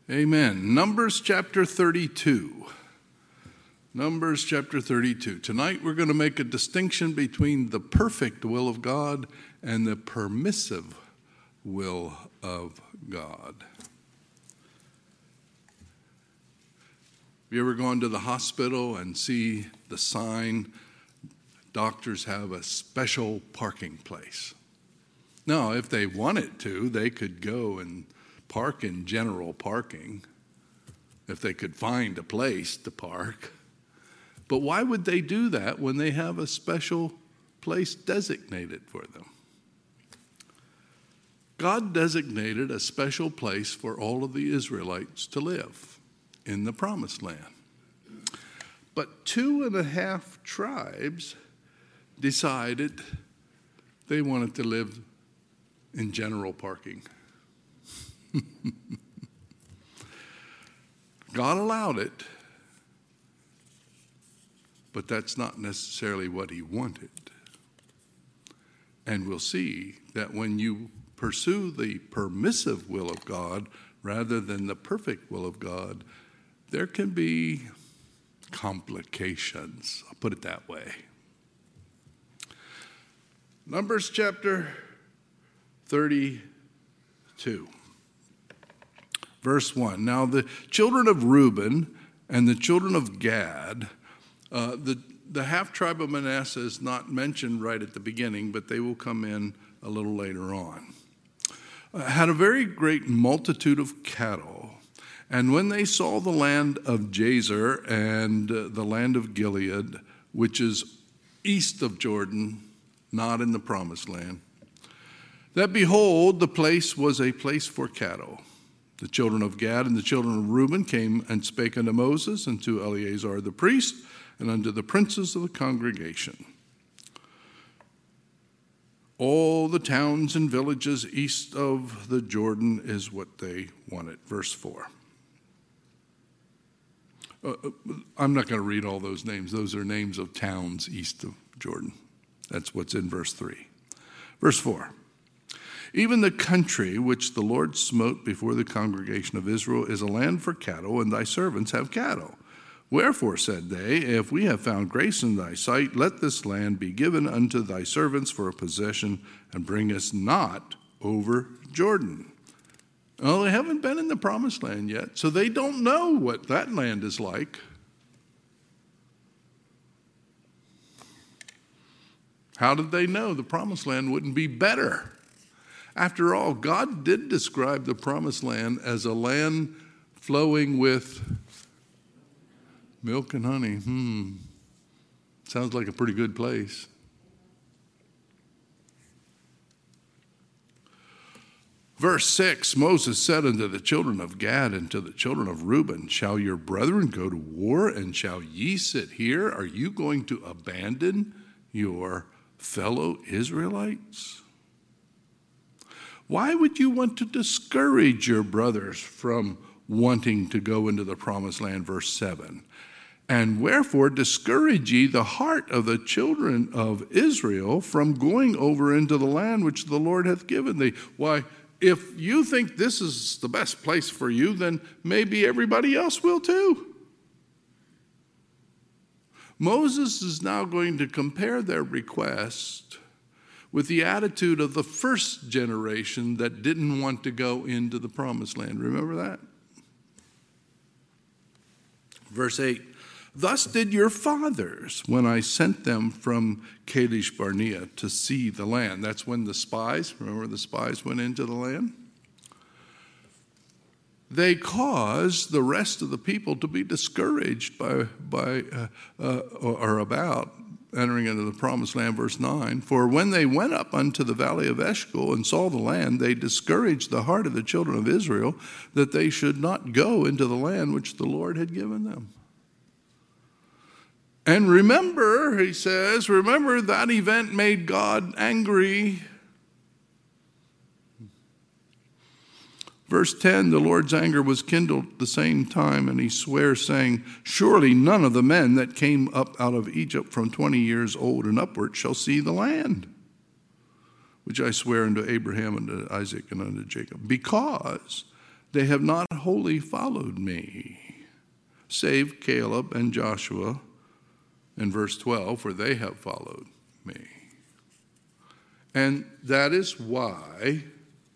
Amen. Numbers chapter 32. Numbers chapter 32. Tonight we're going to make a distinction between the perfect will of God and the permissive will of God. Have you ever gone to the hospital and see the sign, doctors have a special parking place? Now, if they wanted to, they could go and park in general parking if they could find a place to park. But why would they do that when they have a special place designated for them? God designated a special place for all of the Israelites to live in the Promised Land. But 2.5 tribes decided they wanted to live in general parking. God allowed it, but that's not necessarily what he wanted. And we'll see that when you pursue the permissive will of God rather than the perfect will of God, there can be complications. I'll put it that way. Numbers chapter 32. Verse 1. Now the children of Reuben and the children of Gad, the half-tribe of Manasseh is not mentioned right at the beginning, but they will come in a little later on, had a very great multitude of cattle. And when they saw the land of Jazer and the land of Gilead, which is east of Jordan, not in the Promised Land, that behold, the place was a place for cattle. The children of Gad and the children of Reuben came and spake unto Moses and to Eleazar the priest and unto the princes of the congregation. All the towns and villages east of the Jordan is what they wanted. Verse 4. I'm not going to read all those names. Those are names of towns east of Jordan. That's what's in verse 3. Verse 4. Even the country which the Lord smote before the congregation of Israel is a land for cattle, and thy servants have cattle. Wherefore, said they, if we have found grace in thy sight, let this land be given unto thy servants for a possession, and bring us not over Jordan. Well, they haven't been in the Promised Land yet, so they don't know what that land is like. How did they know the Promised Land wouldn't be better? After all, God did describe the Promised Land as a land flowing with milk and honey. Sounds like a pretty good place. Verse 6, Moses said unto the children of Gad and to the children of Reuben, shall your brethren go to war, and shall ye sit here? Are you going to abandon your fellow Israelites? Why would you want to discourage your brothers from wanting to go into the Promised Land? Verse 7. And wherefore discourage ye the heart of the children of Israel from going over into the land which the Lord hath given thee? Why, if you think this is the best place for you, then maybe everybody else will too. Moses is now going to compare their request with the attitude of the first generation that didn't want to go into the Promised Land. Remember that? Verse 8, thus did your fathers when I sent them from Kadesh Barnea to see the land. That's when the spies, remember the spies went into the land? They caused the rest of the people to be discouraged or about entering into the Promised Land. Verse 9, for when they went up unto the valley of Eshcol and saw the land, they discouraged the heart of the children of Israel that they should not go into the land which the Lord had given them. And remember, he says, remember that event made God angry. Verse 10, the Lord's anger was kindled at the same time, and he swears, saying, surely none of the men that came up out of Egypt from 20 years old and upward shall see the land, which I swear unto Abraham and to Isaac and unto Jacob, because they have not wholly followed me, save Caleb and Joshua in verse 12, for they have followed me. And that is why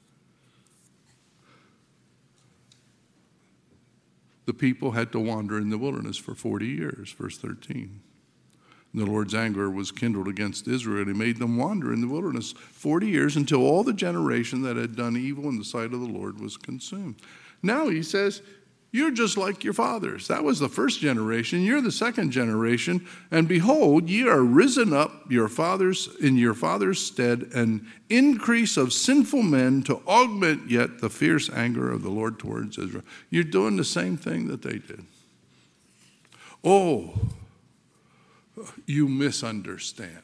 the people had to wander in the wilderness for 40 years, verse 13. And the Lord's anger was kindled against Israel, and he made them wander in the wilderness 40 years until all the generation that had done evil in the sight of the Lord was consumed. Now he says, you're just like your fathers. That was the first generation. You're the second generation. And behold, ye are risen up your fathers in your father's stead, an increase of sinful men to augment yet the fierce anger of the Lord towards Israel. You're doing the same thing that they did. Oh, you misunderstand.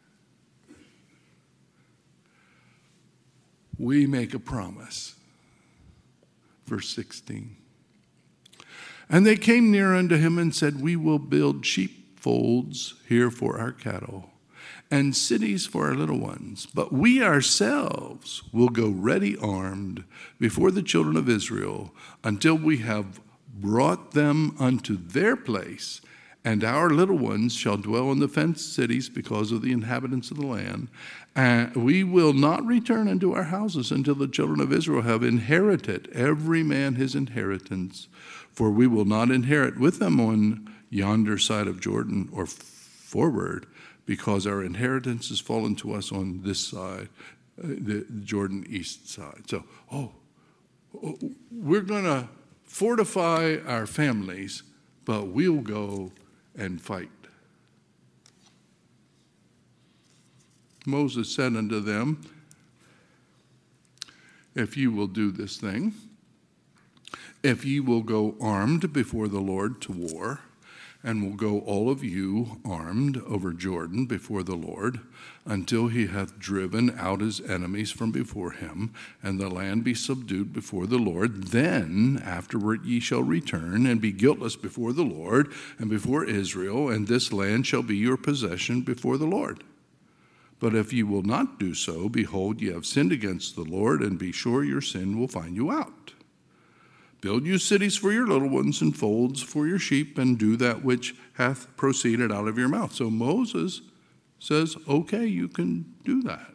We make a promise. Verse 16. And they came near unto him and said, we will build sheepfolds here for our cattle, and cities for our little ones. But we ourselves will go ready armed before the children of Israel until we have brought them unto their place, and our little ones shall dwell in the fenced cities because of the inhabitants of the land. And we will not return unto our houses until the children of Israel have inherited every man his inheritance. For we will not inherit with them on yonder side of Jordan or forward, because our inheritance has fallen to us on this side, the Jordan east side. So, we're going to fortify our families, but we'll go and fight. Moses said unto them, if you will do this thing, if ye will go armed before the Lord to war, and will go all of you armed over Jordan before the Lord, until he hath driven out his enemies from before him, and the land be subdued before the Lord, then afterward ye shall return and be guiltless before the Lord and before Israel, and this land shall be your possession before the Lord. But if ye will not do so, behold, ye have sinned against the Lord, and be sure your sin will find you out. Build you cities for your little ones and folds for your sheep, and do that which hath proceeded out of your mouth. So Moses says, okay, you can do that.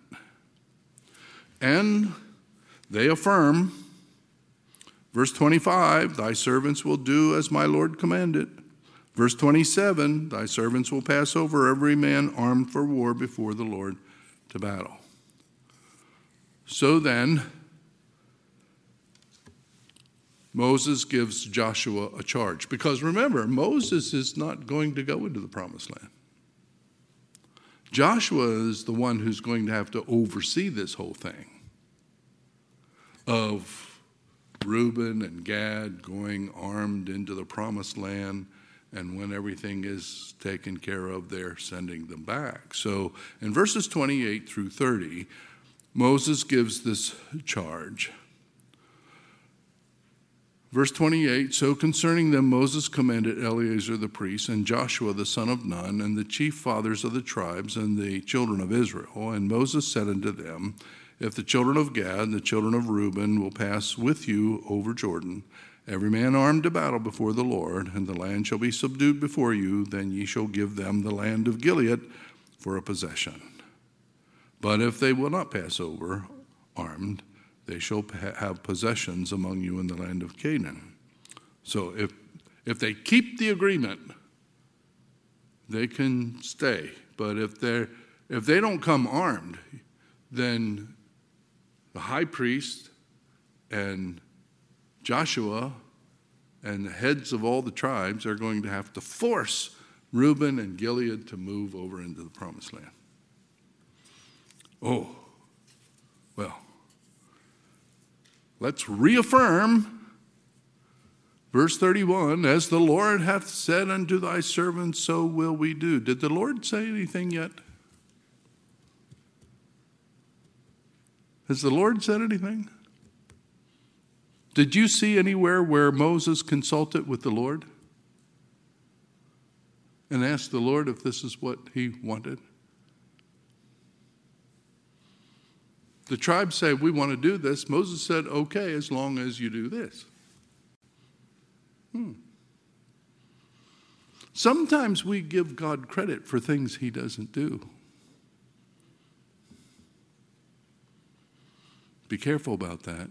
And they affirm, verse 25, thy servants will do as my Lord commanded. Verse 27, thy servants will pass over every man armed for war before the Lord to battle. So then, Moses gives Joshua a charge. Because remember, Moses is not going to go into the promised land. Joshua is the one who's going to have to oversee this whole thing of Reuben and Gad going armed into the promised land, and when everything is taken care of, they're sending them back. So in verses 28 through 30, Moses gives this charge. Verse 28, so concerning them Moses commanded Eleazar the priest and Joshua the son of Nun and the chief fathers of the tribes and the children of Israel. And Moses said unto them, if the children of Gad and the children of Reuben will pass with you over Jordan, every man armed to battle before the Lord, and the land shall be subdued before you, then ye shall give them the land of Gilead for a possession. But if they will not pass over armed, they shall have possessions among you in the land of Canaan. So if they keep the agreement, they can stay. But if they don't come armed, then the high priest and Joshua and the heads of all the tribes are going to have to force Reuben and Gilead to move over into the promised land. Oh, well. Let's reaffirm verse 31, as the Lord hath said unto thy servants, so will we do. Did the Lord say anything yet? Has the Lord said anything? Did you see anywhere where Moses consulted with the Lord and asked the Lord if this is what he wanted? The tribes say, we want to do this. Moses said, okay, as long as you do this. Sometimes we give God credit for things he doesn't do. Be careful about that.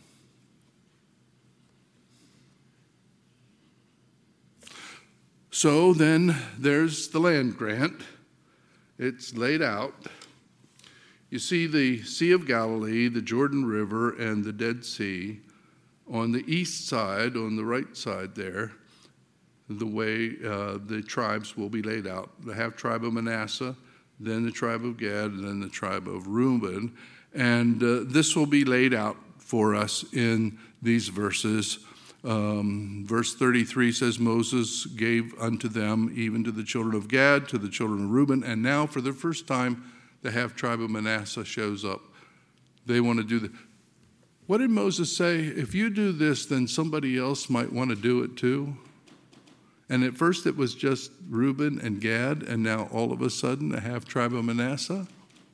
So then there's the land grant. It's laid out. You see the Sea of Galilee, the Jordan River, and the Dead Sea on the east side, on the right side there, the way the tribes will be laid out. The half tribe of Manasseh, then the tribe of Gad, and then the tribe of Reuben. And this will be laid out for us in these verses. Verse 33 says, Moses gave unto them, even to the children of Gad, to the children of Reuben. And now, for the first time, the half tribe of Manasseh shows up. They want to do the. What did Moses say? If you do this, then somebody else might want to do it too. And at first it was just Reuben and Gad, and now all of a sudden the half tribe of Manasseh?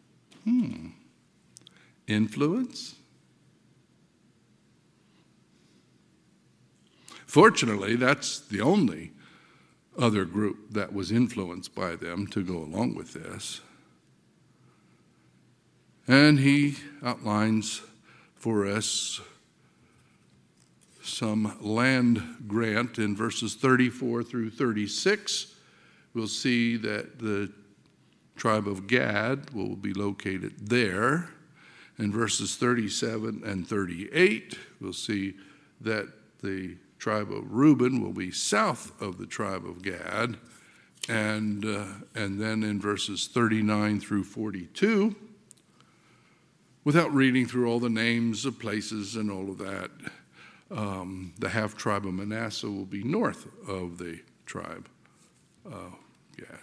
Influence? Fortunately, that's the only other group that was influenced by them to go along with this. And he outlines for us some land grant in verses 34 through 36. We'll see that the tribe of Gad will be located there. In verses 37 and 38, we'll see that the tribe of Reuben will be south of the tribe of Gad. And then in verses 39 through 42, without reading through all the names of places and all of that, the half tribe of Manasseh will be north of the tribe of Gad.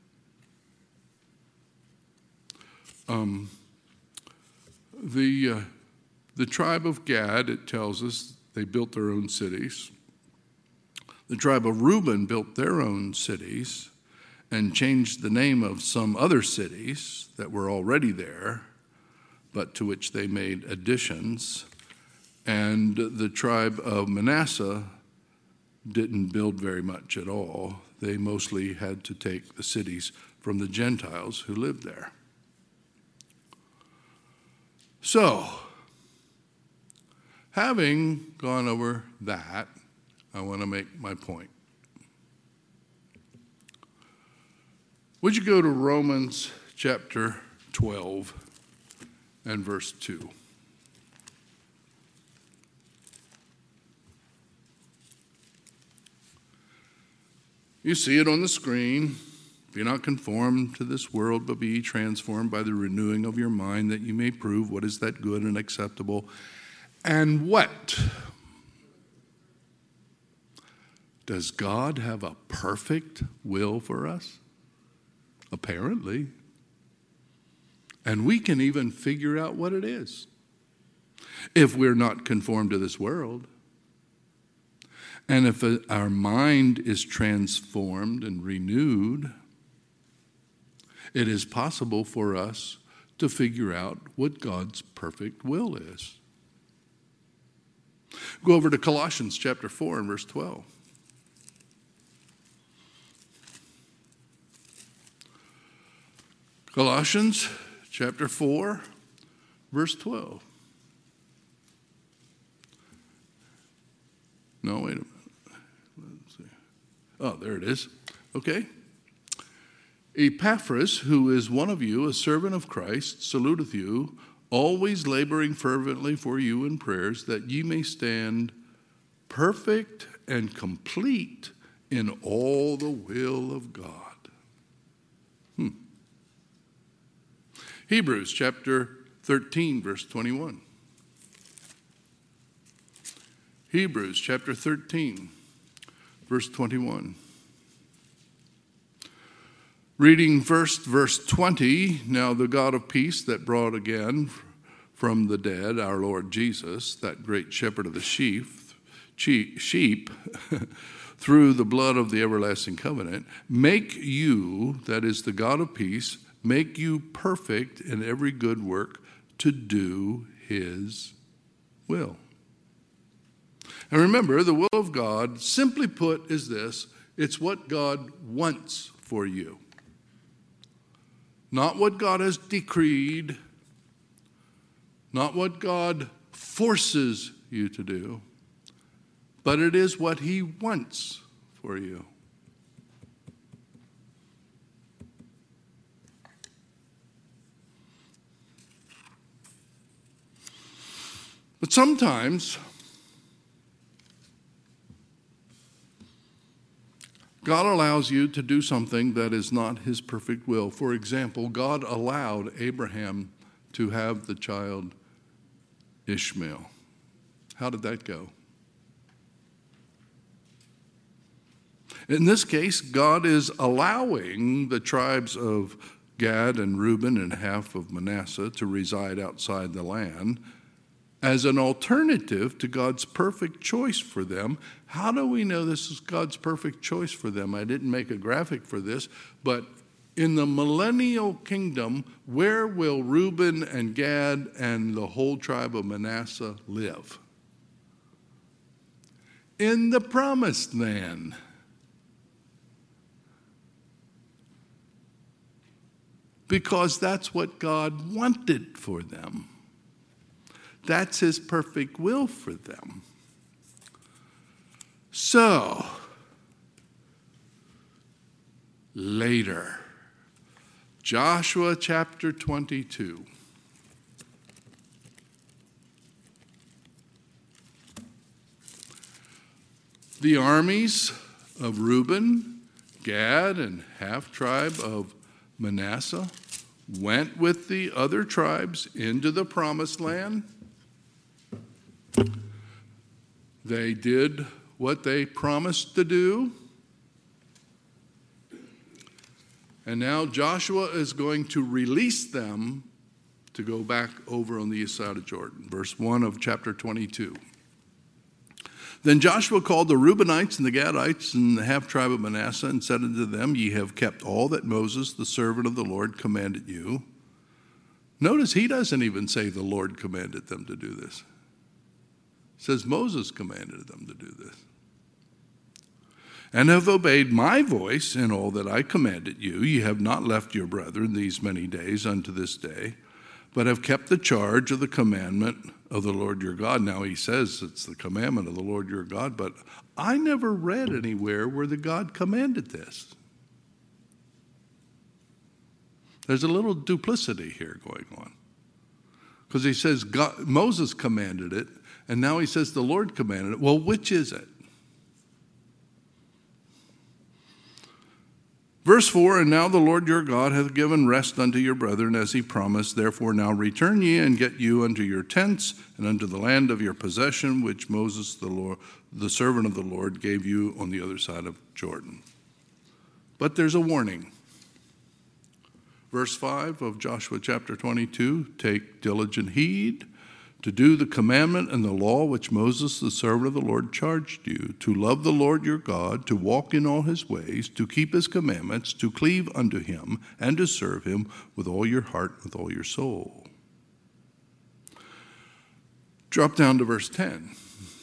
The tribe of Gad, it tells us, they built their own cities. The tribe of Reuben built their own cities and changed the name of some other cities that were already there, but to which they made additions. And the tribe of Manasseh didn't build very much at all. They mostly had to take the cities from the Gentiles who lived there. So, having gone over that, I want to make my point. Would you go to Romans chapter 12 and verse 2? You see it on the screen. Be not conformed to this world, but be transformed by the renewing of your mind, that you may prove what is that good and acceptable. And what? Does God have a perfect will for us? Apparently. And we can even figure out what it is if we're not conformed to this world. And if our mind is transformed and renewed, it is possible for us to figure out what God's perfect will is. Go over to Colossians chapter 4 and verse 12. Colossians chapter 4, verse 12. No, wait a minute. Let's see. Oh, there it is. Okay. Epaphras, who is one of you, a servant of Christ, saluteth you, always laboring fervently for you in prayers, that ye may stand perfect and complete in all the will of God. Hebrews chapter 13, verse 21. Hebrews chapter 13, verse 21. Reading first verse 20, now the God of peace that brought again from the dead our Lord Jesus, that great shepherd of the sheep through the blood of the everlasting covenant, make you, that is the God of peace, make you perfect in every good work, to do his will. And remember, the will of God, simply put, is this: it's what God wants for you. Not what God has decreed, not what God forces you to do, but it is what he wants for you. But sometimes God allows you to do something that is not his perfect will. For example, God allowed Abraham to have the child Ishmael. How did that go? In this case, God is allowing the tribes of Gad and Reuben and half of Manasseh to reside outside the land as an alternative to God's perfect choice for them. How do we know this is God's perfect choice for them? I didn't make a graphic for this, but in the millennial kingdom, where will Reuben and Gad and the whole tribe of Manasseh live? In the promised land. Because that's what God wanted for them. That's his perfect will for them. So, later, Joshua chapter 22. The armies of Reuben, Gad, and half tribe of Manasseh went with the other tribes into the promised land. They did what they promised to do. And now Joshua is going to release them to go back over on the east side of Jordan. Verse 1 of chapter 22. Then Joshua called the Reubenites and the Gadites and the half tribe of Manasseh and said unto them, Ye have kept all that Moses, the servant of the Lord, commanded you. Notice he doesn't even say the Lord commanded them to do this. It says Moses commanded them to do this. And have obeyed my voice in all that I commanded you. Ye have not left your brethren these many days unto this day, but have kept the charge of the commandment of the Lord your God. Now he says it's the commandment of the Lord your God, but I never read anywhere where the God commanded this. There's a little duplicity here going on. Because he says Moses commanded it, and now he says the Lord commanded it. Well, which is it? Verse 4, And now the Lord your God hath given rest unto your brethren as he promised. Therefore now return ye and get you unto your tents and unto the land of your possession, which Moses the servant of the Lord gave you on the other side of Jordan. But there's a warning. Verse 5 of Joshua chapter 22, Take diligent heed to do the commandment and the law which Moses, the servant of the Lord, charged you, to love the Lord your God, to walk in all his ways, to keep his commandments, to cleave unto him, and to serve him with all your heart, with all your soul. Drop down to verse 10.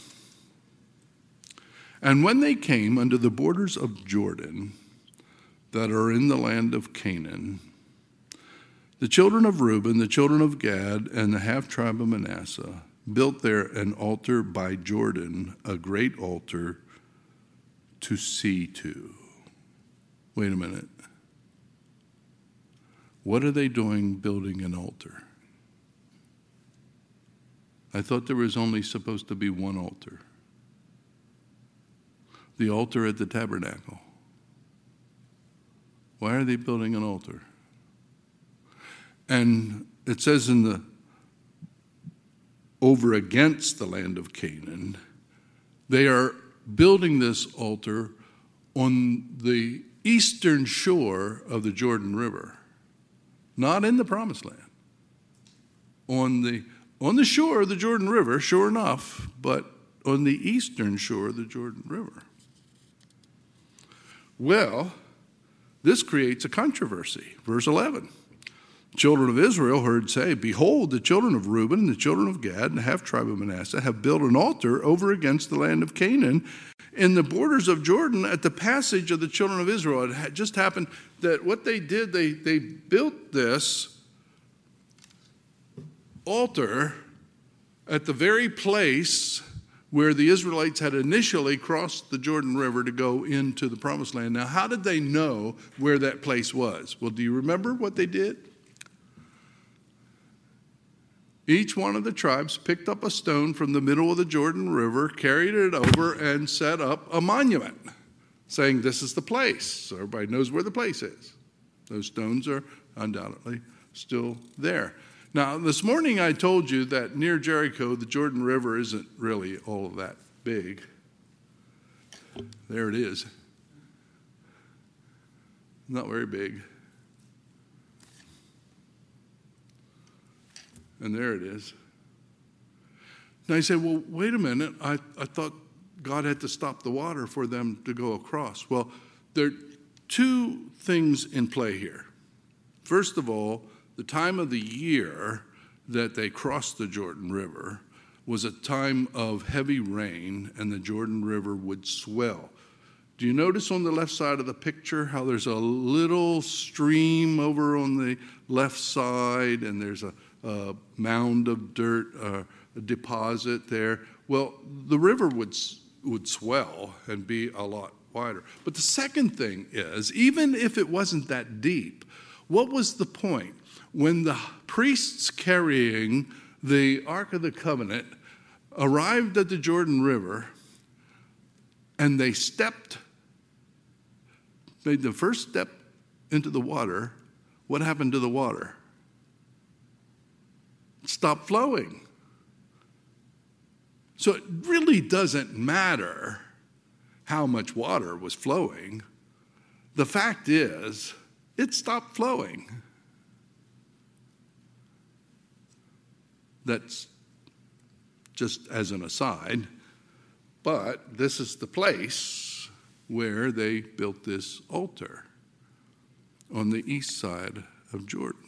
And when they came unto the borders of Jordan, that are in the land of Canaan, the children of Reuben, the children of Gad, and the half tribe of Manasseh built there an altar by Jordan, a great altar to see to. Wait a minute. What are they doing building an altar? I thought there was only supposed to be one altar. The altar at the tabernacle. Why are they building an altar? And it says in the over against the land of Canaan, they are building this altar on the eastern shore of the Jordan River, not in the promised land. On the shore of the Jordan River, sure enough, but on the eastern shore of the Jordan River. Well, this creates a controversy. Verse 11. children of Israel heard say, behold, the children of Reuben and the children of Gad and the half-tribe of Manasseh have built an altar over against the land of Canaan in the borders of Jordan at the passage of the children of Israel. It had just happened that what they did, they built this altar at the very place where the Israelites had initially crossed the Jordan River to go into the Promised Land. Now, how did they know where that place was? Well, do you remember what they did? Each one of the tribes picked up a stone from the middle of the Jordan River, carried it over, and set up a monument, saying, this is the place. So everybody knows where the place is. Those stones are undoubtedly still there. Now, this morning I told you that near Jericho, the Jordan River isn't really all that big. There it is. Not very big. And there it is. Now you say, well, wait a minute. I thought God had to stop the water for them to go across. Well, there are two things in play here. First of all, the time of the year that they crossed the Jordan River was a time of heavy rain, and the Jordan River would swell. Do you notice on the left side of the picture how there's a little stream over on the left side, and there's a mound of dirt, a deposit there? Well, the river would swell and be a lot wider. But the second thing is, even if it wasn't that deep, what was the point? When the priests carrying the Ark of the Covenant arrived at the Jordan River and they made the first step into the water, what happened to the water? It stopped flowing. So it really doesn't matter how much water was flowing. The fact is, it stopped flowing. That's just as an aside, but this is the place where they built this altar on the east side of Jordan.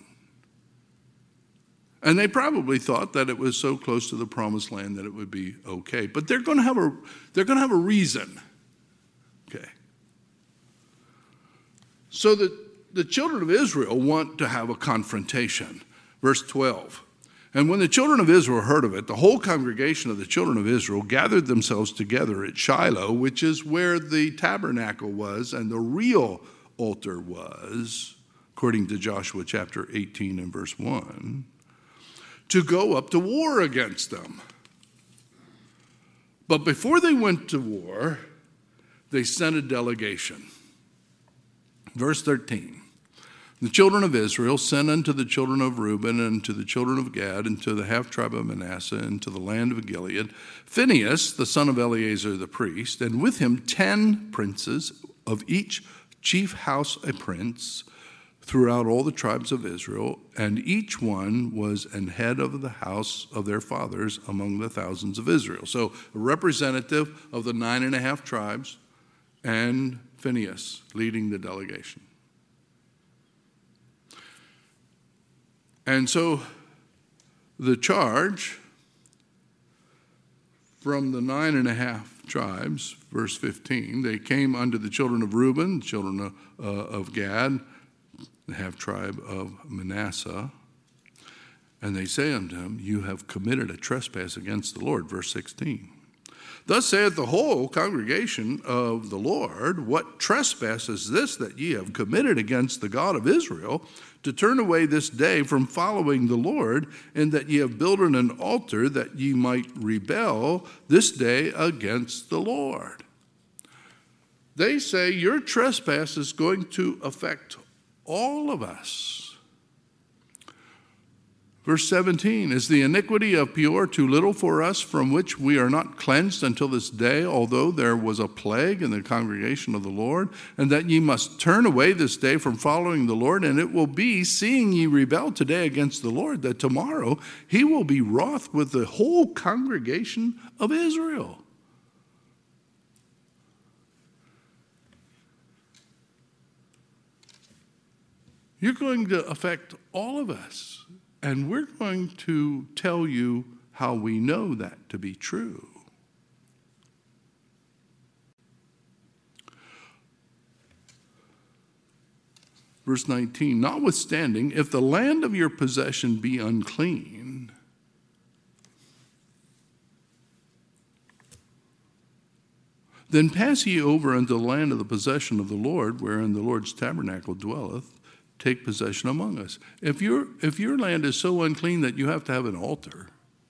And they probably thought that it was so close to the Promised Land that it would be okay. But they're going to have a reason. Okay. So the children of Israel want to have a confrontation. Verse 12. And when the children of Israel heard of it, the whole congregation of the children of Israel gathered themselves together at Shiloh, which is where the tabernacle was and the real altar was, according to Joshua chapter 18 and verse 1, to go up to war against them. But before they went to war, they sent a delegation. Verse 13. The children of Israel sent unto the children of Reuben and to the children of Gad and to the half-tribe of Manasseh and to the land of Gilead Phinehas, the son of Eleazar the priest, and with him 10 princes, of each chief house a prince, throughout all the tribes of Israel, and each one was an head of the house of their fathers among the thousands of Israel. So a representative of the 9.5 tribes, and Phinehas leading the delegation. And so the charge from the 9.5 tribes, verse 15, they came unto the children of Reuben, the children of Gad, the half-tribe of Manasseh, and they say unto him, you have committed a trespass against the Lord, verse 16. Thus saith the whole congregation of the Lord, what trespass is this that ye have committed against the God of Israel, to turn away this day from following the Lord, and that ye have builded an altar that ye might rebel this day against the Lord? They say your trespass is going to affect all of us. Verse 17, is the iniquity of Peor too little for us, from which we are not cleansed until this day, although there was a plague in the congregation of the Lord, and that ye must turn away this day from following the Lord? And it will be, seeing ye rebel today against the Lord, that tomorrow he will be wroth with the whole congregation of Israel. You're going to affect all of us. And we're going to tell you how we know that to be true. Verse 19, notwithstanding, if the land of your possession be unclean, then pass ye over unto the land of the possession of the Lord, wherein the Lord's tabernacle dwelleth, take possession among us. If your land is so unclean that you have to have an altar,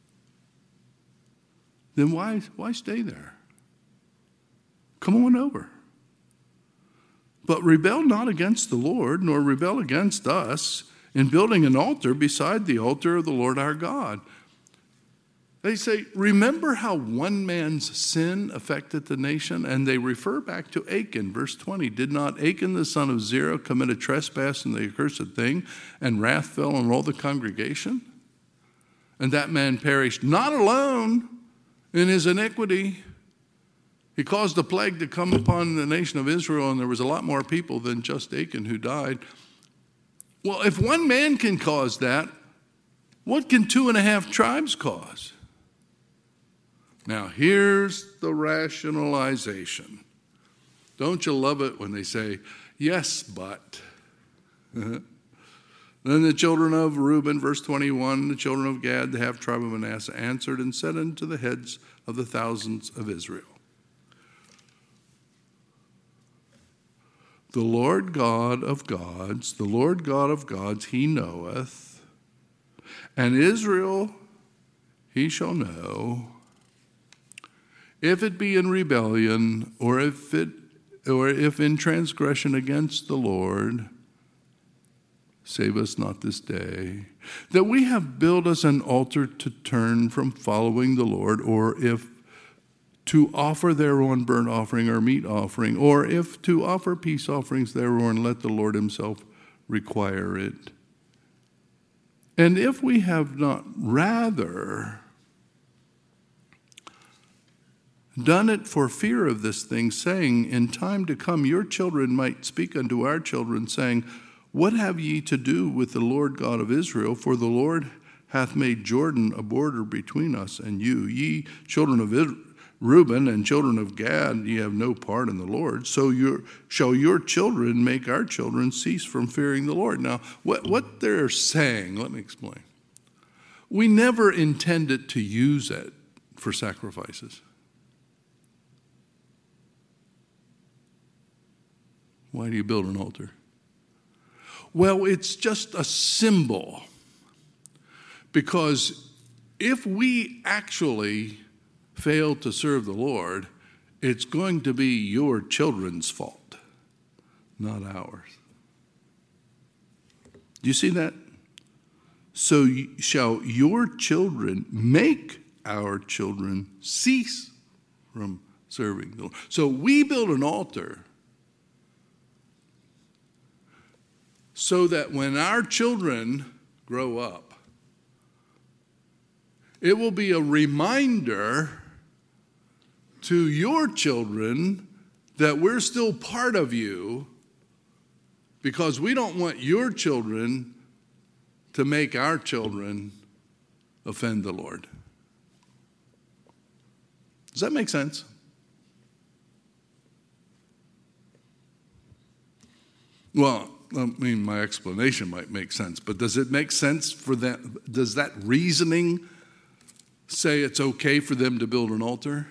then why stay there? Come on over. But rebel not against the Lord, nor rebel against us in building an altar beside the altar of the Lord our God. They say, remember how one man's sin affected the nation? And they refer back to Achan, verse 20. Did not Achan the son of Zerah commit a trespass in the accursed thing, and wrath fell on all the congregation? And that man perished not alone in his iniquity. He caused a plague to come upon the nation of Israel, and there was a lot more people than just Achan who died. Well, if one man can cause that, what can 2.5 tribes cause? Now, here's the rationalization. Don't you love it when they say, yes, but. Then the children of Reuben, verse 21, the children of Gad, the half-tribe of Manasseh, answered and said unto the heads of the thousands of Israel, the Lord God of gods, he knoweth, and Israel he shall know, if it be in rebellion, or if in transgression against the Lord, save us not this day, that we have built us an altar to turn from following the Lord, or if to offer thereon burnt offering or meat offering, or if to offer peace offerings thereon, let the Lord himself require it. And if we have not rather done it for fear of this thing, saying, in time to come your children might speak unto our children, saying, what have ye to do with the Lord God of Israel? For the Lord hath made Jordan a border between us and you. Ye children of Reuben and children of Gad, ye have no part in the Lord. So shall your children make our children cease from fearing the Lord. Now, what they're saying, let me explain. We never intended to use it for sacrifices. Why do you build an altar? Well, it's just a symbol. Because if we actually fail to serve the Lord, it's going to be your children's fault, not ours. Do you see that? So shall your children make our children cease from serving the Lord. So we build an altar so that when our children grow up, it will be a reminder to your children that we're still part of you, because we don't want your children to make our children offend the Lord. Does that make sense? Well, I mean, my explanation might make sense, but does it make sense for that? Does that reasoning say it's okay for them to build an altar?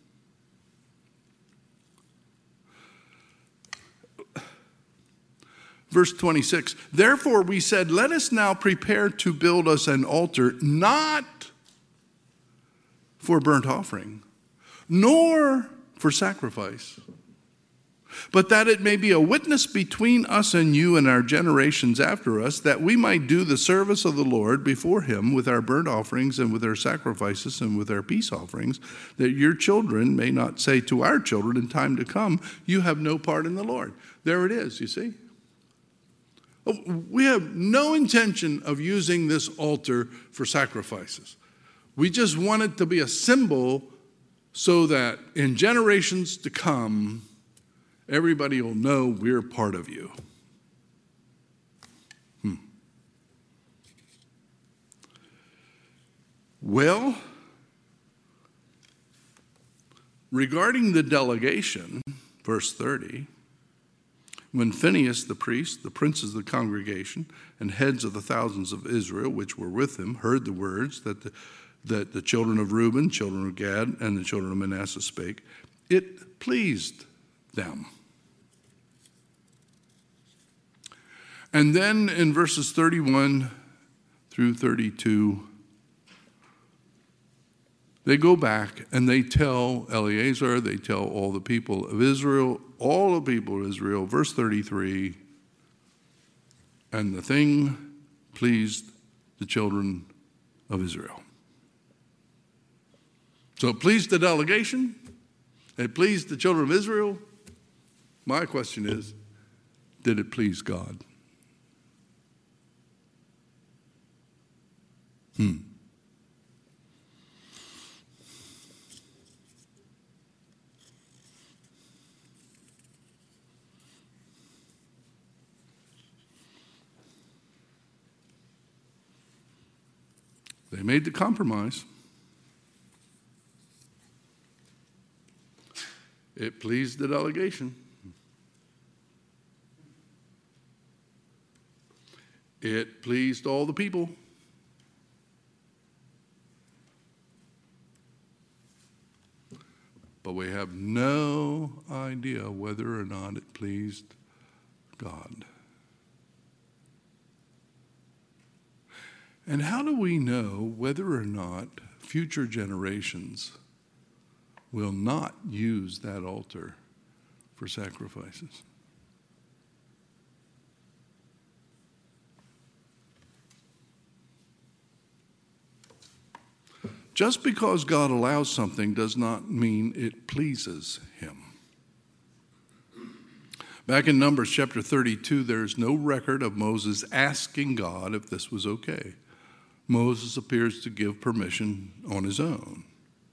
Verse 26, therefore we said, let us now prepare to build us an altar, not for burnt offering, nor for sacrifice, but that it may be a witness between us and you and our generations after us, that we might do the service of the Lord before him with our burnt offerings and with our sacrifices and with our peace offerings, that your children may not say to our children in time to come, you have no part in the Lord. There it is, you see. We have no intention of using this altar for sacrifices. We just want it to be a symbol so that in generations to come, everybody will know we're part of you. Well, regarding the delegation, verse 30, when Phinehas the priest, the princes of the congregation, and heads of the thousands of Israel which were with him heard the words that the children of Reuben, children of Gad, and the children of Manasseh spake, it pleased them. And then in verses 31 through 32, they go back and they tell Eleazar, they tell all the people of Israel, all the people of Israel, verse 33, and the thing pleased the children of Israel. So it pleased the delegation, it pleased the children of Israel. My question is, did it please God? They made the compromise. It pleased the delegation. It pleased all the people. But we have no idea whether or not it pleased God. And how do we know whether or not future generations will not use that altar for sacrifices? Just because God allows something does not mean it pleases him. Back in Numbers chapter 32, there's no record of Moses asking God if this was okay. Moses appears to give permission on his own.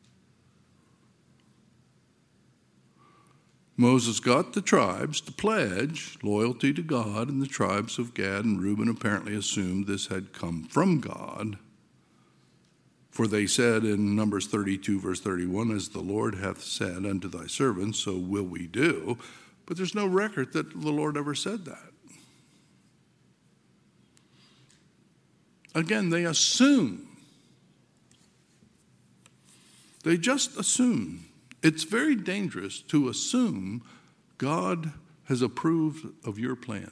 Moses got the tribes to pledge loyalty to God, and the tribes of Gad and Reuben apparently assumed this had come from God. For they said in Numbers 32, verse 31, as the Lord hath said unto thy servants, so will we do. But there's no record that the Lord ever said that. Again, they assume. They just assume. It's very dangerous to assume God has approved of your plan.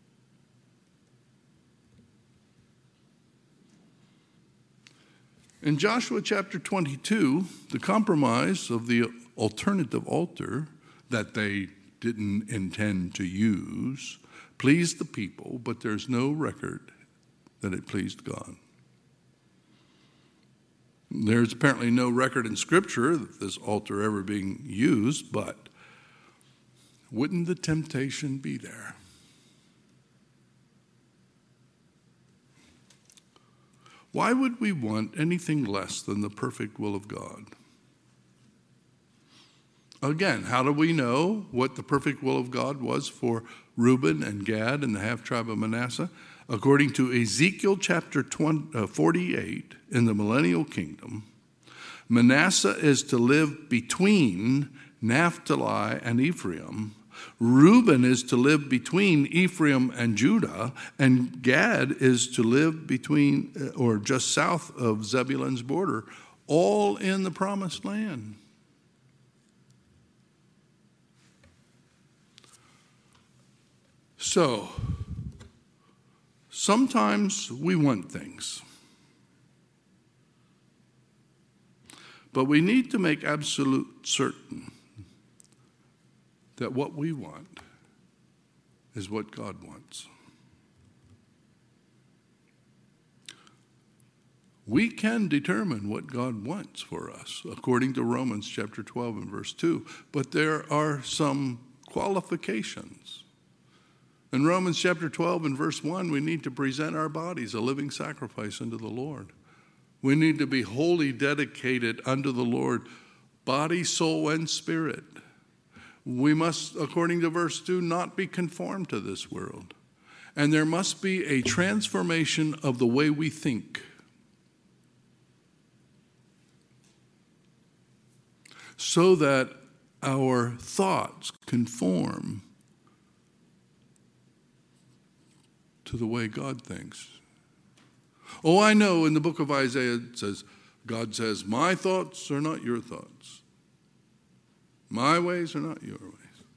In Joshua chapter 22, the compromise of the alternative altar that they didn't intend to use pleased the people, but there's no record that it pleased God. There's apparently no record in Scripture of this altar ever being used, but wouldn't the temptation be there? Why would we want anything less than the perfect will of God? Again, how do we know what the perfect will of God was for Reuben and Gad and the half-tribe of Manasseh? According to Ezekiel chapter 48, in the millennial kingdom, Manasseh is to live between Naphtali and Ephraim. Reuben is to live between Ephraim and Judah, and Gad is to live between or just south of Zebulun's border, all in the promised land. So, sometimes we want things, but we need to make absolute certain that what we want is what God wants. We can determine what God wants for us, according to Romans chapter 12 and verse 2, but there are some qualifications. In Romans chapter 12 and verse 1, we need to present our bodies a living sacrifice unto the Lord. We need to be wholly dedicated unto the Lord, body, soul, and spirit. We must, according to verse 2, not be conformed to this world. And there must be a transformation of the way we think. so that our thoughts conform to the way God thinks. Oh, I know in the book of Isaiah it says, God says, my thoughts are not your thoughts. My ways are not your ways.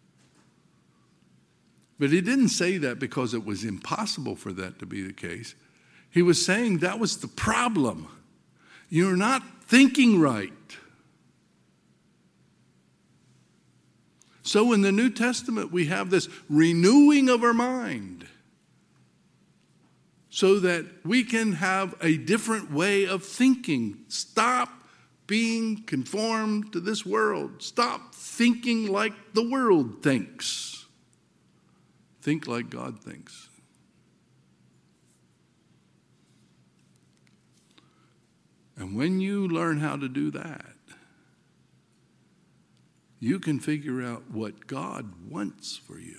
But he didn't say that because it was impossible for that to be the case. He was saying that was the problem. You're not thinking right. So in the New Testament, we have this renewing of our mind so that we can have a different way of thinking. Stop being conformed to this world. Stop thinking like the world thinks. Think like God thinks. And when you learn how to do that, you can figure out what God wants for you.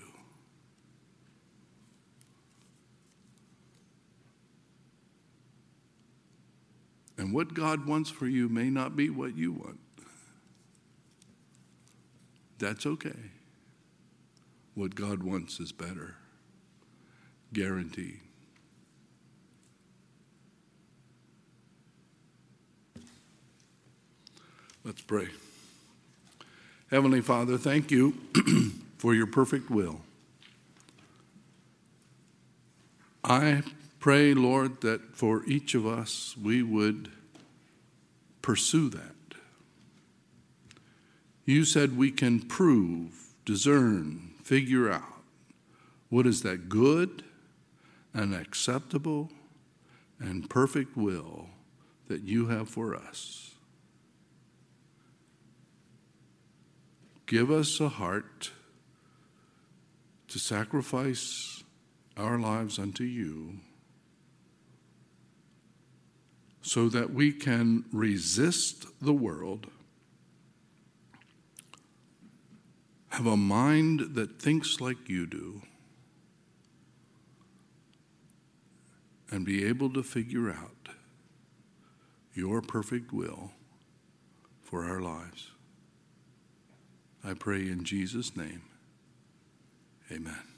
And what God wants for you may not be what you want. That's okay. What God wants is better. Guaranteed. Let's pray. Heavenly Father, thank you for your perfect will. I pray, Lord, that for each of us we would pursue that. You said we can prove, discern, figure out what is that good and acceptable and perfect will that you have for us. Give us a heart to sacrifice our lives unto you so that we can resist the world, have a mind that thinks like you do, and be able to figure out your perfect will for our lives. I pray in Jesus' name, amen.